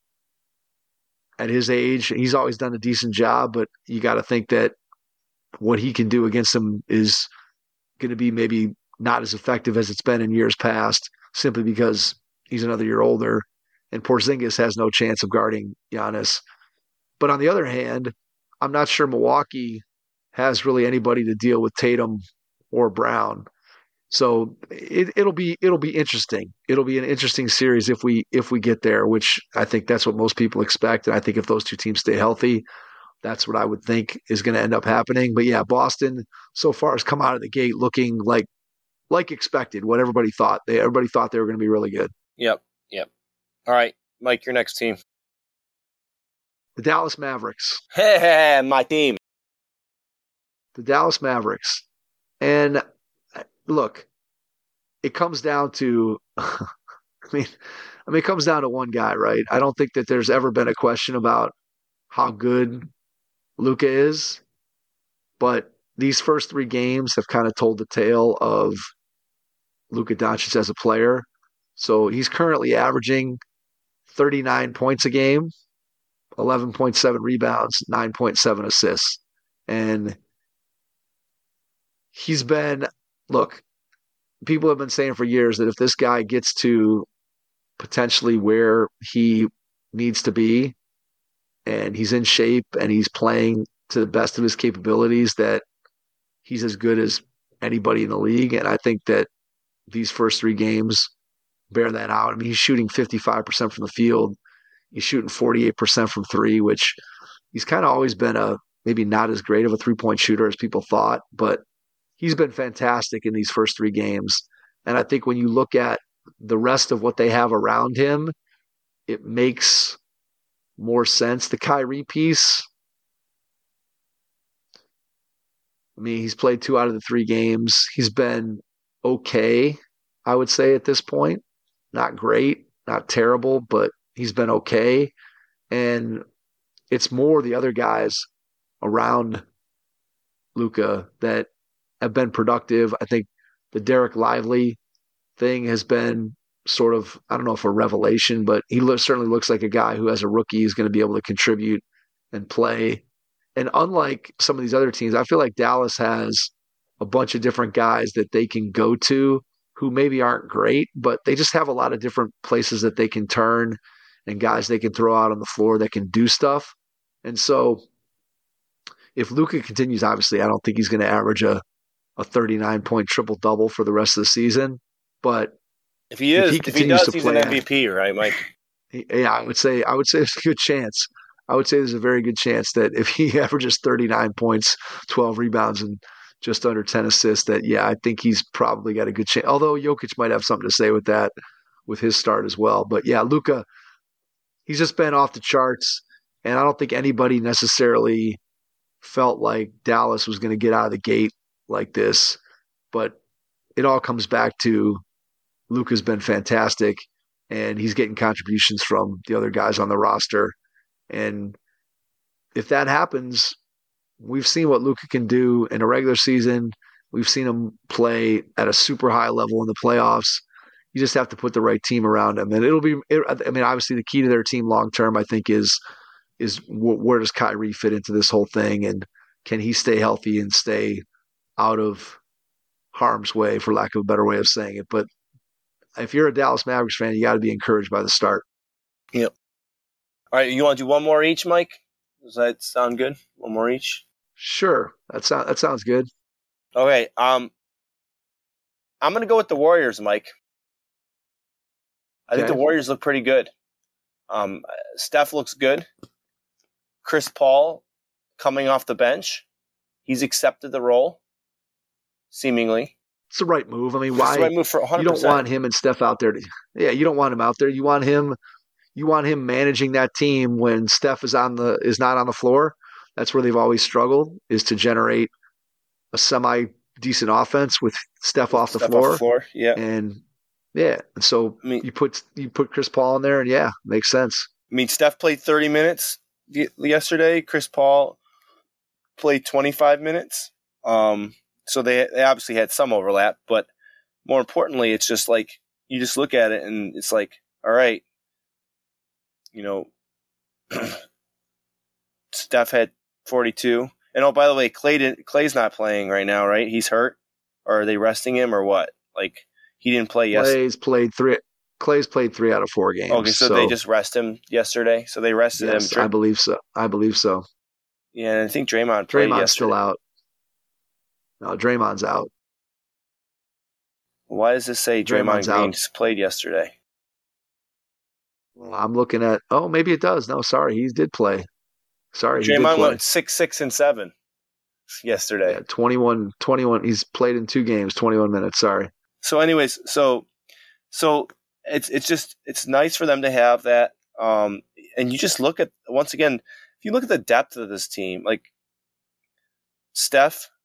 at his age, he's always done a decent job, but you got to think that what he can do against him is going to be maybe not as effective as it's been in years past, simply because he's another year older, and Porzingis has no chance of guarding Giannis. But on the other hand, I'm not sure Milwaukee has really anybody to deal with Tatum or Brown. So it'll be interesting. It'll be an interesting series if we get there, which I think that's what most people expect. And I think if those two teams stay healthy, that's what I would think is going to end up happening. But yeah, Boston so far has come out of the gate looking like expected, what everybody thought. Everybody thought they were going to be really good. Yep. All right, Mike, your next team. The Dallas Mavericks. Hey, my team. The Dallas Mavericks. And look, it comes down to, it comes down to one guy, right? I don't think that there's ever been a question about how good Luka is, but these first 3 games have kind of told the tale of Luka Doncic as a player. So he's currently averaging 39 points a game, 11.7 rebounds, 9.7 assists. And he's been, look, people have been saying for years that if this guy gets to potentially where he needs to be and he's in shape and he's playing to the best of his capabilities, that he's as good as anybody in the league. And I think that these first 3 games bear that out. I mean, he's shooting 55% from the field. He's shooting 48% from 3, which he's kind of always been maybe not as great of a 3-point shooter as people thought, but he's been fantastic in these first 3 games. And I think when you look at the rest of what they have around him, it makes more sense. The Kyrie piece, I mean, he's played 2 out of the 3 games. He's been okay, I would say, at this point. Not great, not terrible, but he's been okay. And it's more the other guys around Luka that have been productive. I think the Derek Lively thing has been sort of, I don't know if a revelation, but he certainly looks like a guy who, as a rookie, is going to be able to contribute and play. And unlike some of these other teams, I feel like Dallas has a bunch of different guys that they can go to who maybe aren't great, but they just have a lot of different places that they can turn and guys they can throw out on the floor that can do stuff. And so if Luka continues, obviously, I don't think he's going to average a 39-point triple-double for the rest of the season. But if he does, he's an MVP, right, Mike? Yeah, I would say there's a good chance. I would say there's a very good chance that if he averages 39 points, 12 rebounds, and just under 10 assists, that, yeah, I think he's probably got a good chance. Although Jokic might have something to say with that, with his start as well. But, yeah, Luka, he's just been off the charts, and I don't think anybody necessarily felt like Dallas was going to get out of the gate like this. But it all comes back to Luka's been fantastic, and he's getting contributions from the other guys on the roster. And if that happens, we've seen what Luka can do in a regular season, We've seen them play at a super high level in the playoffs. You just have to put the right team around them, and obviously the key to their team long term, I think, is where does Kyrie fit into this whole thing, and can he stay healthy and stay out of harm's way, for lack of a better way of saying it. But if you're a Dallas Mavericks fan, you got to be encouraged by the start. Yep. All right, you want to do one more each, Mike? Does that sound good? One more each? Sure. That sounds good. Okay. I'm going to go with the Warriors, Mike. I think the Warriors look pretty good. Steph looks good. Chris Paul coming off the bench. He's accepted the role, seemingly. It's the right move. I mean, why? It's the right move for 100%. You don't want him and Steph out there. You don't want him out there. You want him managing that team when Steph is not on the floor. That's where they've always struggled, is to generate a semi-decent offense with Steph off the floor. Yeah. And so you put Chris Paul in there, and makes sense. I mean, Steph played 30 minutes yesterday. Chris Paul played 25 minutes. So they obviously had some overlap, but more importantly, it's just like you just look at it and it's like, all right, Steph had 42. And oh, by the way, Clay's not playing right now, right? He's hurt, or are they resting him, or what? Like, he didn't play yesterday. Clay's played 3 out of 4 games. Okay, so they just rest him yesterday. So they rested him. I believe so. Yeah, and I think Draymond played yesterday. Still out. No, Draymond's out. Why does this say Draymond Green played yesterday? Well, I'm looking at. Oh, maybe it does. No, sorry, he did play. Sorry, Draymond went 6, 6, and 7 yesterday. Yeah, 21. He's played in 2 games, 21 minutes. Sorry. So, anyways, so it's nice for them to have that. And you just look at, once again, if you look at the depth of this team, like Steph,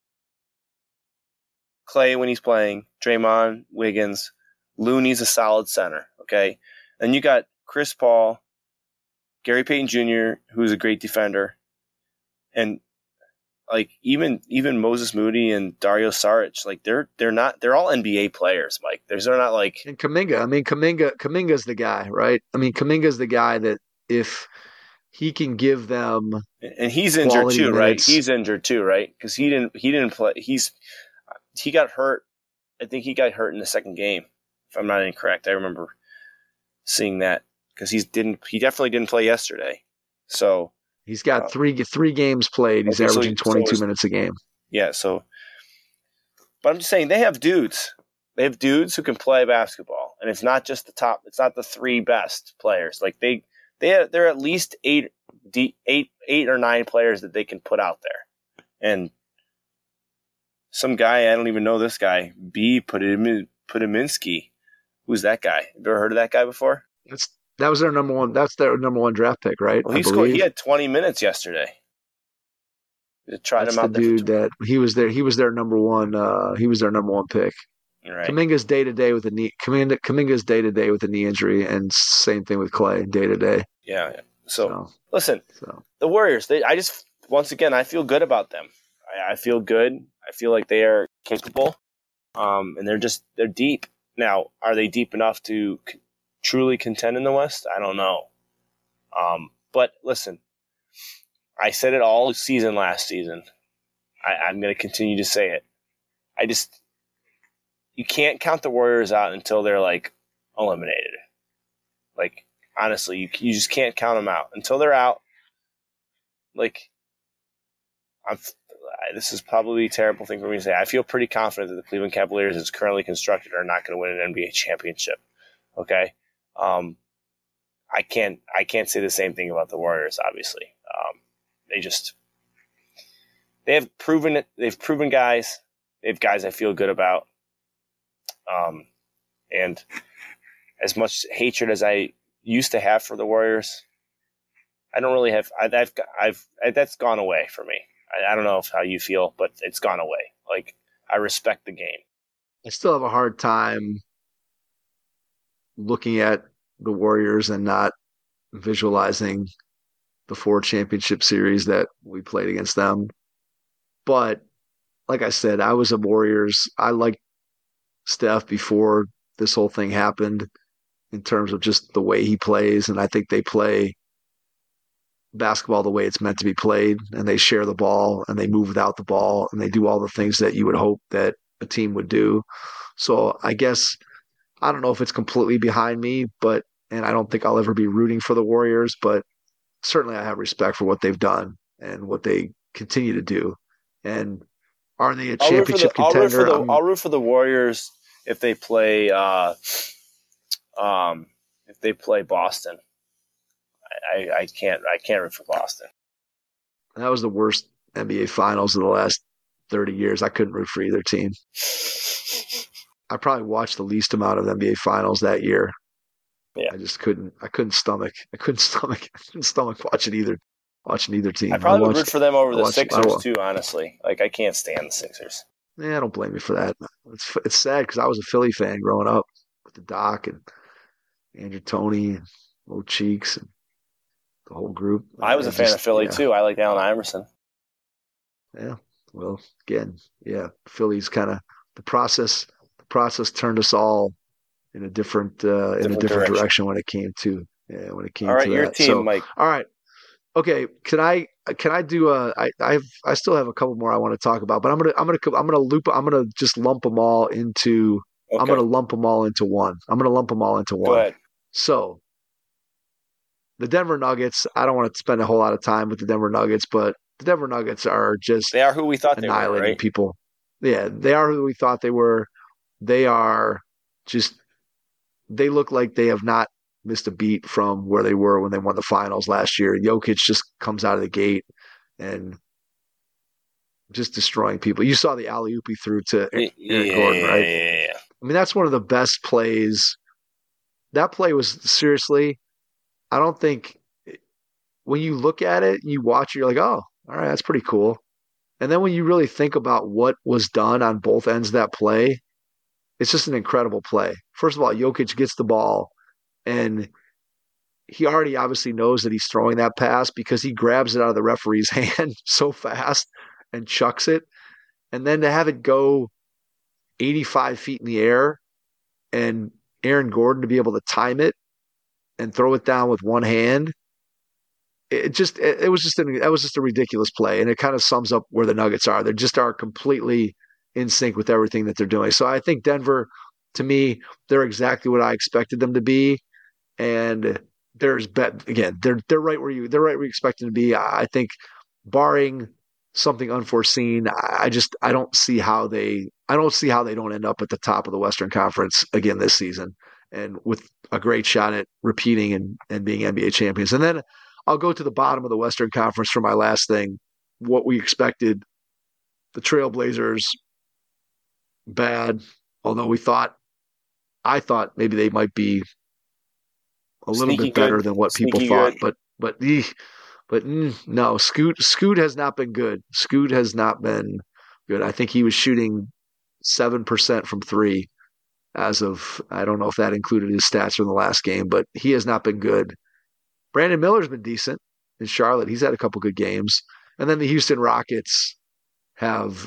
Clay when he's playing, Draymond, Wiggins, Looney's a solid center. Okay, and you got Chris Paul, Gary Payton Jr., who's a great defender, and like even Moses Moody and Dario Saric, like they're all NBA players, Mike. They're not like, and Kuminga. I mean, Kuminga's the guy, right? I mean, Kuminga's the guy that if he can give them, and he's injured too, minutes. Right? He's injured too, right? Because he didn't play. He got hurt. I think he got hurt in the second game, if I'm not incorrect. I remember seeing that because he definitely didn't play yesterday. So he's got three games played. He's averaging 22 minutes a game. Yeah. So, but I'm just saying they have dudes. They have dudes who can play basketball, and it's not just the top. It's not the 3 best players. Like they're at least 8 or 9 players that they can put out there, and some guy, I don't even know this guy, Pudiminski. Who's that guy? Have you ever heard of that guy before? That was their number one. That's their number 1 draft pick, right? Well, he had 20 minutes yesterday. That's the dude that he was their number 1. He was their number 1 pick. Right. Kuminga's day to day with a knee. Kuminga's day to day with a knee injury, and same thing with Clay, day to day. Yeah. So listen, the Warriors. Once again, I feel good about them. I feel good. I feel like they are capable, and they're deep. Now, are they deep enough to truly contend in the West? I don't know. But listen, I said it all season last season. I'm going to continue to say it. You can't count the Warriors out until they're like eliminated. Like, honestly, you just can't count them out until they're out. Like, this is probably a terrible thing for me to say. I feel pretty confident that the Cleveland Cavaliers, as currently constructed, are not going to win an NBA championship. Okay, I can't say the same thing about the Warriors. Obviously, they have proven it. They've proven guys. They have guys I feel good about. And as much hatred as I used to have for the Warriors, I don't really have. That's gone away for me. I don't know how you feel, but it's gone away. Like, I respect the game. I still have a hard time looking at the Warriors and not visualizing the 4 championship series that we played against them. But like I said, I was a Warriors. I liked Steph before this whole thing happened in terms of just the way he plays. And I think they play basketball the way it's meant to be played, and they share the ball and they move without the ball and they do all the things that you would hope that a team would do. So I guess I don't know if it's completely behind me, and I don't think I'll ever be rooting for the Warriors, but certainly I have respect for what they've done and what they continue to do. And are they a championship contender? I'll root for the Warriors if they play Boston. I can't root for Boston. That was the worst NBA Finals of the last 30 years. I couldn't root for either team. I probably watched the least amount of NBA Finals that year. Yeah. I just couldn't stomach watching either team. I probably would root for them over the Sixers too, honestly. Like, I can't stand the Sixers. Yeah, I don't blame you for that. It's sad because I was a Philly fan growing up with the Doc and Andrew Toney and Mo Cheeks and the whole group. I was a fan of Philly too. I liked Allen Iverson. Yeah. Well, again, yeah, Philly's kind of the process turned us all in a different direction when it came to all right, your team, so, Mike. All right. Okay, can I do I still have a couple more I want to talk about, but I'm gonna just lump them all into Okay. I'm gonna lump them all into one. Go ahead. So the Denver Nuggets, I don't want to spend a whole lot of time with the Denver Nuggets, but the Denver Nuggets are just they are who we thought they were, right? People. Yeah, they are who we thought they were. They are just they look like they have not missed a beat from where they were when they won the finals last year. Jokic just comes out of the gate and just destroying people. You saw the alley-oop he threw to Aaron Gordon, right? Yeah. I mean, that's one of the best plays. That play was seriously, I don't think when you look at it, you watch it, you're like, oh, all right, that's pretty cool. And then when you really think about what was done on both ends of that play, it's just an incredible play. First of all, Jokic gets the ball, and he already obviously knows that he's throwing that pass because he grabs it out of the referee's hand so fast and chucks it. And then to have it go 85 feet in the air and Aaron Gordon to be able to time it and throw it down with one hand, that was just a ridiculous play. And it kind of sums up where the Nuggets are. They just are completely in sync with everything that they're doing. So I think Denver, to me, they're exactly what I expected them to be. And they're right where you expect them to be. I think barring something unforeseen, I don't see how they don't end up at the top of the Western Conference again this season, and with a great shot at repeating and being NBA champions. And then I'll go to the bottom of the Western Conference for my last thing. What we expected, the Trailblazers, bad, although I thought maybe they might be a little bit better than what people thought, but no, Scoot has not been good. Scoot has not been good. I think he was shooting 7% from three as of, I don't know if that included his stats from the last game, but he has not been good. Brandon Miller's been decent in Charlotte. He's had a couple good games. And then the Houston Rockets have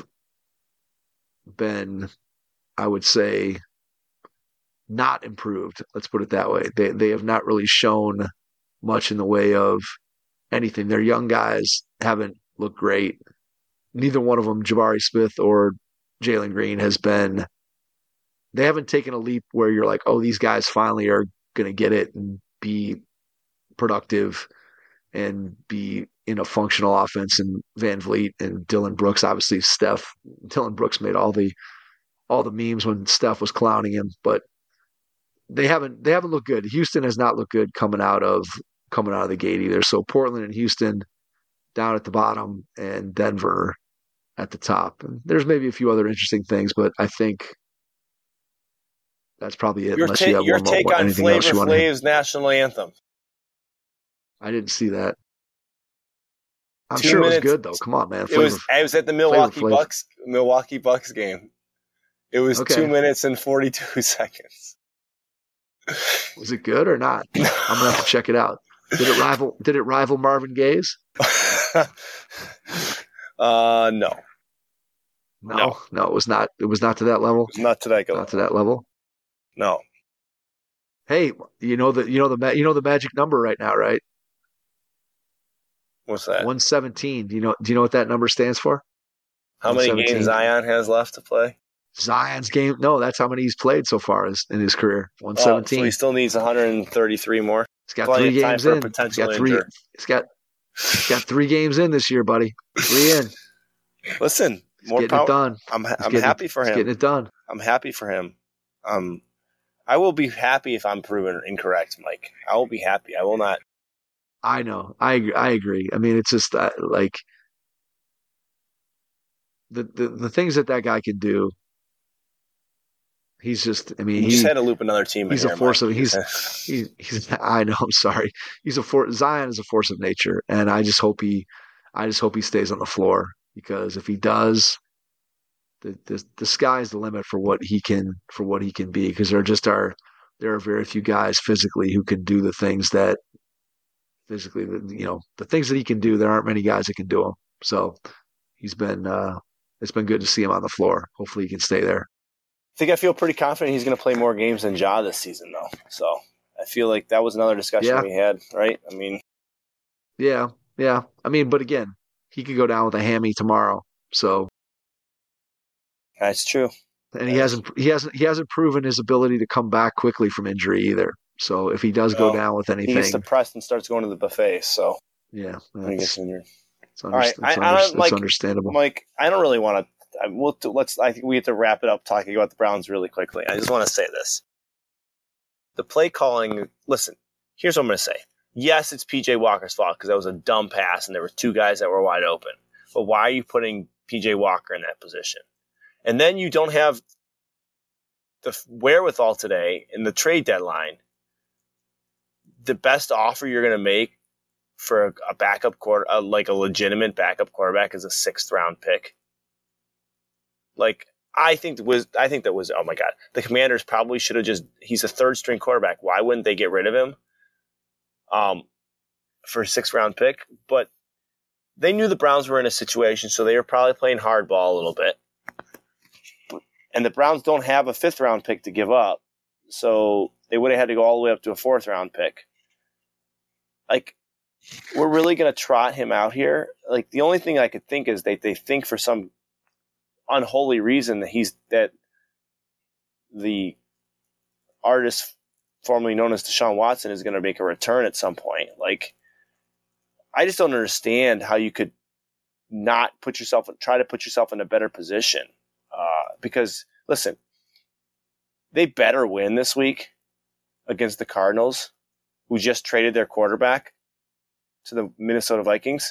been, I would say, not improved. Let's put it that way. They have not really shown much in the way of anything. Their young guys haven't looked great. Neither one of them, Jabari Smith or Jalen Green, they haven't taken a leap where you're like, oh, these guys finally are going to get it and be productive and be in a functional offense. And Van Vliet and Dylan Brooks, obviously Dylan Brooks made all the memes when Steph was clowning him, but they haven't looked good. Houston has not looked good coming out of the gate either. So Portland and Houston down at the bottom, and Denver at the top. And there's maybe a few other interesting things, but I think that's probably it. Your take on Flavor Flav's national anthem. I didn't see that. I'm sure it was good though. Come on, man. I was at the Milwaukee Bucks game. It was 2 minutes and 42 seconds. Was it good or not? I'm gonna have to check it out. Did it rival Marvin Gaye's? No. No, it was not. It was not to that level. It's not to that level. Not to that level. No. Hey, you know the magic number right now, right? What's that? 117. Do you know what that number stands for? How many games Zion has left to play? Zion's game? No, that's how many he's played so far in his career. 117. So he still needs 133 more. He's got 3 games in. He's got 3 games in this year, buddy. 3 in. Listen, he's more power. It done. I'm happy for him. He's getting it done. I'm happy for him. I will be happy if I'm proven incorrect, Mike. I will be happy. I will not. I know. I agree. I mean, it's just like the things that guy can do. He's just. I mean, he just had to loop another team. He's in a here, force Mike. of. He's. I know. I'm sorry. Zion is a force of nature, and I just hope he stays on the floor, because if he does, the sky's the limit for what he can be, because there are very few guys physically who can do the things that physically, the things that he can do. There aren't many guys that can do them. So it's been good to see him on the floor. Hopefully he can stay there. I feel pretty confident he's going to play more games than Ja this season, though. So I feel like that was another discussion we had, right? I mean, yeah. I mean, but again, he could go down with a hammy tomorrow. So that's true. And he hasn't proven his ability to come back quickly from injury either. So if he does go down with anything, he gets depressed and starts going to the buffet. So yeah, when he gets injured. It's understandable. Mike, I don't really want to. I think we have to wrap it up talking about the Browns really quickly. I just want to say this: the play calling. Listen, here's what I'm going to say. Yes, it's PJ Walker's fault because that was a dumb pass and there were 2 guys that were wide open. But why are you putting PJ Walker in that position? And then you don't have the wherewithal today in the trade deadline. The best offer you're going to make for a backup like a legitimate backup quarterback, is a 6th round pick. Like, I think that was, oh my God, the Commanders probably should have he's a 3rd string quarterback. Why wouldn't they get rid of him? For a 6th round pick, but they knew the Browns were in a situation, so they were probably playing hardball a little bit. And the Browns don't have a 5th round pick to give up, so they would have had to go all the way up to a 4th round pick. Like, we're really going to trot him out here. Like, the only thing I could think is they think for some unholy reason that the artist formerly known as Deshaun Watson is going to make a return at some point. Like, I just don't understand how you could not try to put yourself in a better position. Because listen, they better win this week against the Cardinals, who just traded their quarterback to the Minnesota Vikings.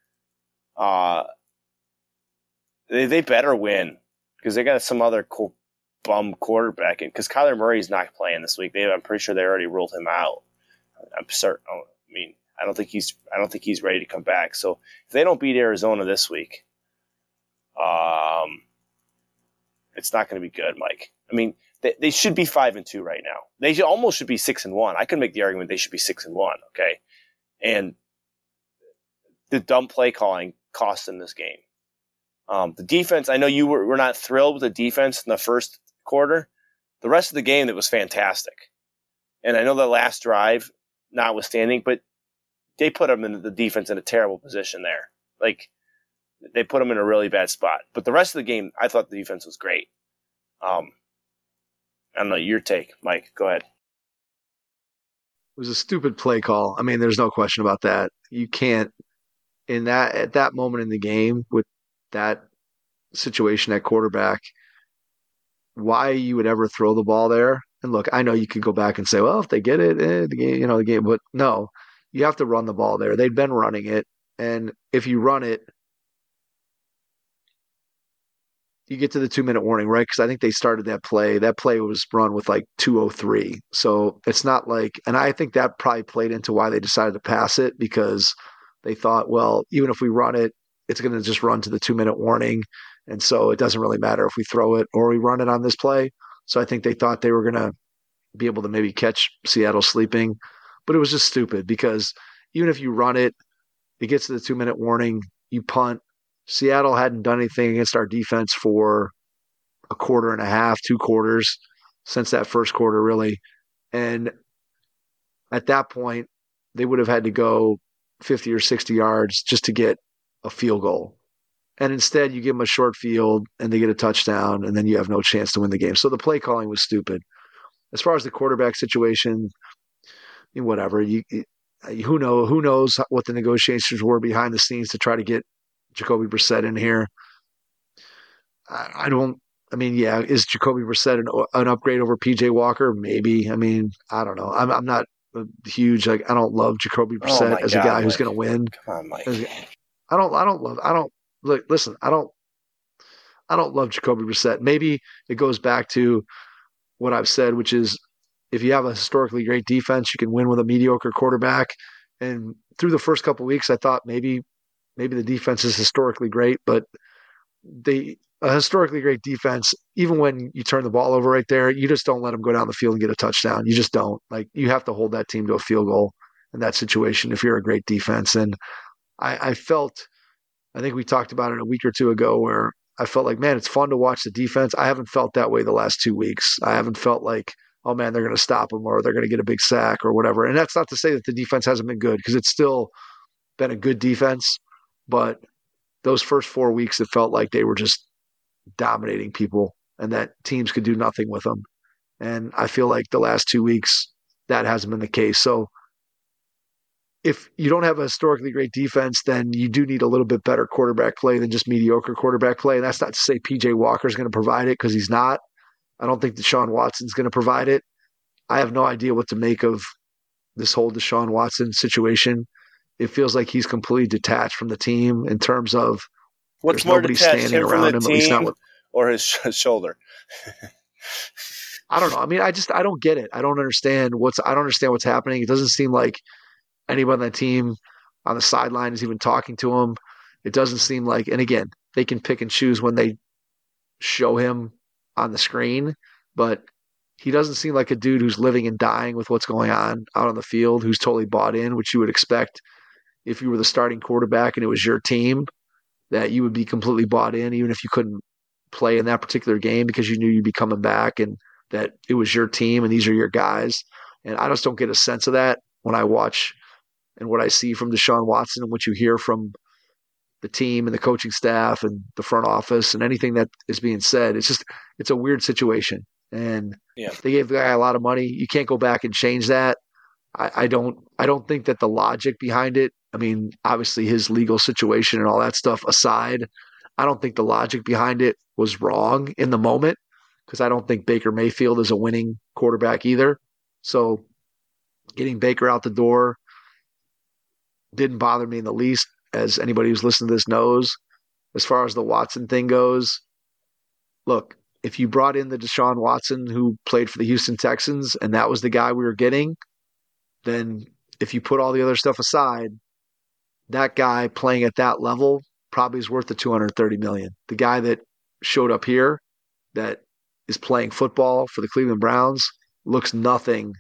They better win, because they got some other cool bum quarterback in, because Kyler Murray's not playing this week. I'm pretty sure they already ruled him out. I'm certain. I mean, I don't think he's ready to come back. So if they don't beat Arizona this week, it's not going to be good, Mike. I mean, they should be 5-2 right now. They almost should be 6-1. I could make the argument they should be 6-1. Okay, and the dumb play calling cost them this game. The defense, I know you were not thrilled with the defense in the first quarter. The rest of the game, it was fantastic. And I know the last drive, notwithstanding, but they put them in the defense in a terrible position there. Like, they put them in a really bad spot. But the rest of the game, I thought the defense was great. I don't know, your take, Mike. Go ahead. It was a stupid play call. I mean, there's no question about that. You can't, at that moment in the game with that situation at quarterback, why you would ever throw the ball there. And look, I know you could go back and say, well, if they get it, the game, but no, you have to run the ball there. They've been running it. And if you run it, you get to the 2-minute warning, right? Because I think they started that play. That play was run with like 2:03. So it's not like, and I think that probably played into why they decided to pass it, because they thought, well, even if we run it, it's going to just run to the 2-minute warning. And so it doesn't really matter if we throw it or we run it on this play. So I think they thought they were going to be able to maybe catch Seattle sleeping. But it was just stupid, because even if you run it, it gets to the 2-minute warning, you punt, Seattle hadn't done anything against our defense for a quarter and a half, 2 quarters since that first quarter, really. And at that point, they would have had to go 50 or 60 yards just to get a field goal. And instead, you give them a short field and they get a touchdown, and then you have no chance to win the game. So the play calling was stupid. As far as the quarterback situation, whatever. Who knows what the negotiations were behind the scenes to try to get Jacoby Brissett in here. Is Jacoby Brissett an upgrade over PJ Walker? Maybe. I mean, I don't know. I'm not a huge, I don't love Jacoby Brissett as a guy who's going to win. Come on, Mike. I don't love Jacoby Brissett. Maybe it goes back to what I've said, which is if you have a historically great defense, you can win with a mediocre quarterback. And through the first couple of weeks, I thought maybe the defense is historically great, but a historically great defense, even when you turn the ball over right there, you just don't let them go down the field and get a touchdown. You just don't. Like, you have to hold that team to a field goal in that situation if you're a great defense. And I think we talked about it a week or two ago where I felt like, man, it's fun to watch the defense. I haven't felt that way the last 2 weeks. I haven't felt like, oh man, they're going to stop them or they're going to get a big sack or whatever. And that's not to say that the defense hasn't been good, because it's still been a good defense. But those first 4 weeks, it felt like they were just dominating people and that teams could do nothing with them. And I feel like the last 2 weeks, that hasn't been the case. So if you don't have a historically great defense, then you do need a little bit better quarterback play than just mediocre quarterback play. And that's not to say PJ Walker is going to provide it, because he's not. I don't think Deshaun Watson's going to provide it. I have no idea what to make of this whole Deshaun Watson situation. It feels like he's completely detached from the team in terms of what's more detached, him from the team or his shoulder? I don't know. I mean, I don't get it. I don't understand what's happening. It doesn't seem like anyone on the team on the sideline is even talking to him. It doesn't seem like, and again, they can pick and choose when they show him on the screen, but he doesn't seem like a dude who's living and dying with what's going on out on the field, who's totally bought in, which you would expect if you were the starting quarterback and it was your team, that you would be completely bought in, even if you couldn't play in that particular game, because you knew you'd be coming back and that it was your team and these are your guys. And I just don't get a sense of that when I watch and what I see from Deshaun Watson and what you hear from the team and the coaching staff and the front office and anything that is being said. It's a weird situation. And they gave the guy a lot of money. You can't go back and change that. I don't think that the logic behind it, I mean, obviously his legal situation and all that stuff aside, I don't think the logic behind it was wrong in the moment, because I don't think Baker Mayfield is a winning quarterback either. So getting Baker out the door didn't bother me in the least, as anybody who's listened to this knows. As far as the Watson thing goes, look, if you brought in the Deshaun Watson who played for the Houston Texans and that was the guy we were getting, then if you put all the other stuff aside, that guy playing at that level probably is worth the $230 million. The guy that showed up here that is playing football for the Cleveland Browns looks nothing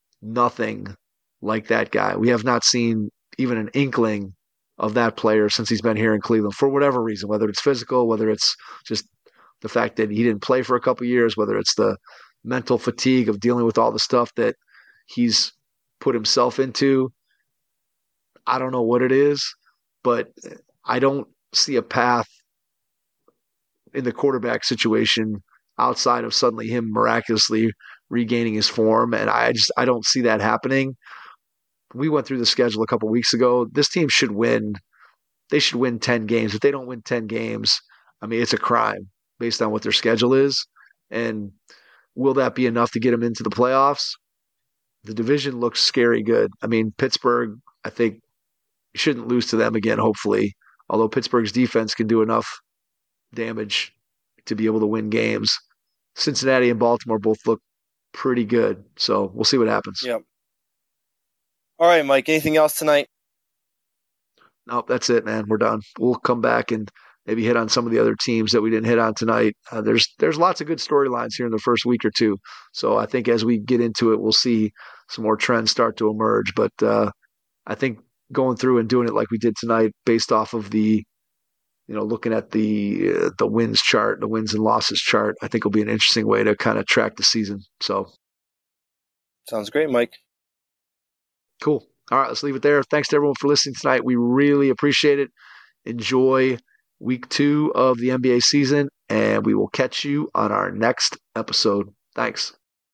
like that guy. We have not seen even an inkling of that player since he's been here in Cleveland for whatever reason, whether it's physical, whether it's just the fact that he didn't play for a couple of years, whether it's the mental fatigue of dealing with all the stuff that he's put himself into. I don't know what it is, but I don't see a path in the quarterback situation outside of suddenly him miraculously regaining his form. And I don't see that happening. We went through the schedule a couple of weeks ago. This team should win. They should win 10 games. If they don't win 10 games, I mean, it's a crime based on what their schedule is. And will that be enough to get them into the playoffs? The division looks scary good. I mean, Pittsburgh, I think, shouldn't lose to them again, hopefully. Although Pittsburgh's defense can do enough damage to be able to win games. Cincinnati and Baltimore both look pretty good. So we'll see what happens. Yep. All right, Mike, anything else tonight? Nope, that's it, man. We're done. We'll come back and maybe hit on some of the other teams that we didn't hit on tonight. There's lots of good storylines here in the first week or two. So I think as we get into it, we'll see some more trends start to emerge. But I think going through and doing it like we did tonight based off of the looking at the wins chart, the wins and losses chart, I think will be an interesting way to kind of track the season. So, sounds great, Mike. Cool. All right, let's leave it there. Thanks to everyone for listening tonight. We really appreciate it. Enjoy week 2 of the NBA season, and we will catch you on our next episode. Thanks.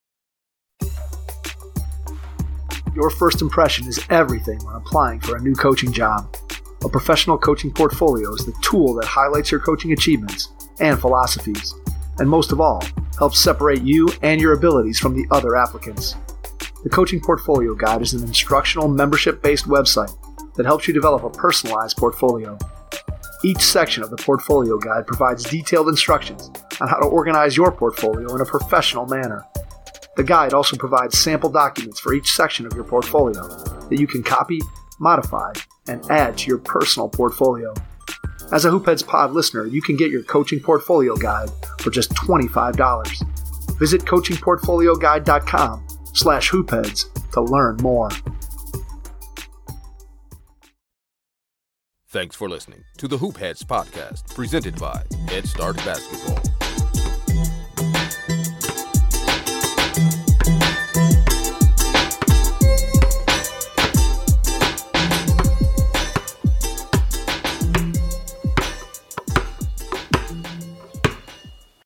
Your first impression is everything when applying for a new coaching job. A professional coaching portfolio is the tool that highlights your coaching achievements and philosophies, and most of all, helps separate you and your abilities from the other applicants. The Coaching Portfolio Guide is an instructional, membership-based website that helps you develop a personalized portfolio. Each section of the Portfolio Guide provides detailed instructions on how to organize your portfolio in a professional manner. The guide also provides sample documents for each section of your portfolio that you can copy, modify, and add to your personal portfolio. As a Hoopheads Pod listener, you can get your Coaching Portfolio Guide for just $25. Visit coachingportfolioguide.com/hoopheads to learn more. Thanks for listening to the Hoopheads podcast, presented by Head Start Basketball.